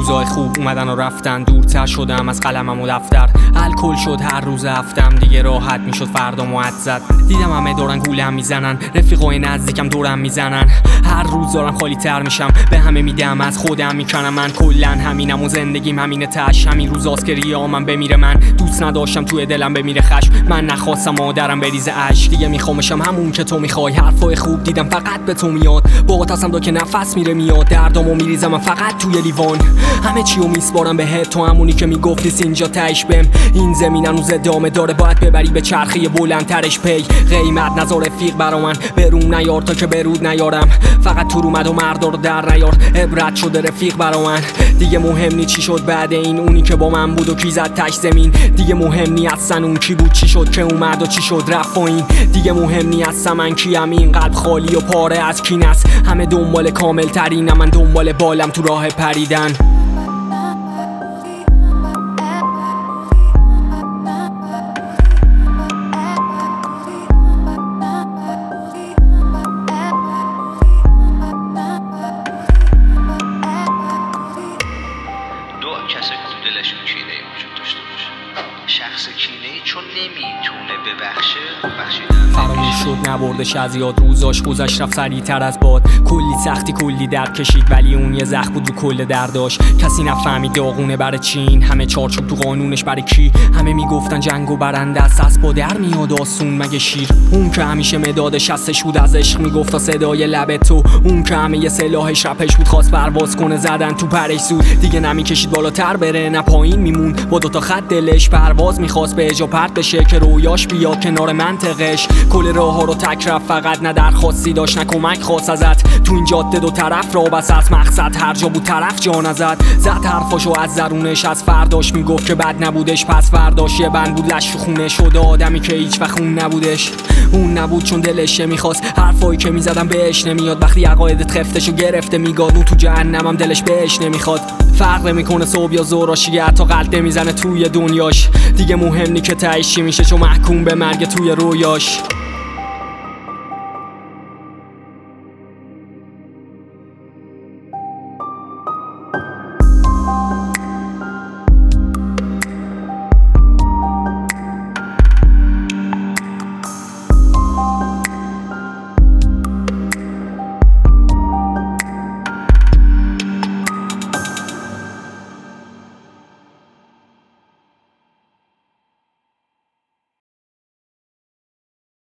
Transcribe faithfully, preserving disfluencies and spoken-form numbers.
روزای خوب اومدن و رفتن، دورتر شدم از قلمم و دفتر. الکل شد هر روز هفتم، دیگه راحت میشد فردا موعد زد. دیدم همه دورن گولم میزنن، رفیقای نزدیکم دورم میزنن. هر روز دارم خالی تر میشم، به همه میدم از خودم میکنم. من کلا همینم و زندگیم همینه تش. همین روزاست که ریامم بمیره. من دوست نداشتم توی دلم بمیره خشم. من نخواستم مادرم بریزه اشک. دیگه میخوامشم همون که تو میخوای. حرفای خوب دیدم فقط به تو میاد. باهات هستم دا که نفس میره میاد. دردامو میریزم من فقط توی لیوان. همه چیو میسپارم بهت، تو همونی که میگفتی اینجا تهش بم. این زمین هنوز ادامه داره، باید ببری به چرخی بلندترش پی. قیمت نذار رفیق برا من، بروم نیار تا که برود نیارم. فقط تو اومد و مردا رو در نیار، عبرت شده رفیق برا من. دیگه مهم نی چی شد بعد این، اونی که با من بود و کی زد تش زمین. دیگه مهم نی اصلا اون کی بود، چی شد که اومد و چی شد رفت این. دیگه مهم نی اصلا من کیم، این قلب خالی و پاره از کین است. همه دنبال کامل ترین، من دنبال بالم تو راه پریدن. کسی که دلشون کینه‌ای وجود داشته باشه، شخص کینه‌ای چون نمیتونه ببخشه بخشیدن فراموش شد نبردش از یاد، روزاش گذشت رفت سریعتر از باد. کلی سختی کلی درد کشید، ولی اون یه زخم بود و کل درداش. کسی نفهمید داغونه برای چین، همه چارچوب تو قانونش برای کی. همه میگفتن جنگ و برنده است، از با در میاد آسون مگه شیر. اون که همیشه مدادش هستش بود از عشق میگفت تا صدای لب تو. اون که همه یه سلاحش رپش بود، خواست پرواز کنه زدن تو پرش زود. دیگه نمیکشید بالاتر بره نه پایین میموند، با دوتا خط دلش پرواز میخواست به اجا پرت بشه که رویاش بیاد کنار منطقش. کل راه ها رو تک رفت، فقط نه درخواستی داشت نه کمک خواست ازت. تو این جاده دو طرف را بسط، مقصد هر جا بود طرف جان ازت. زد حرفاشو از درونش، از فرداش میگفت که بد نبودش. پس فرداش یه بند بود لش و خونه شده، آدمی که هیچ وقت اون نبودش. اون نبود چون دلش میخواست، حرفایی که میزدم بهش نمیاد. وقتی عقایدت خفتشو گرفته میگاد، اون تو جهنمم دلش بهش نمیخواد. فرق میکنه صبح یا ظهرش، تا قلب میزنه توی دنیاش. دیگه مهم نی که تهش چی میشه، چون محکوم به مرگ توی رویاش.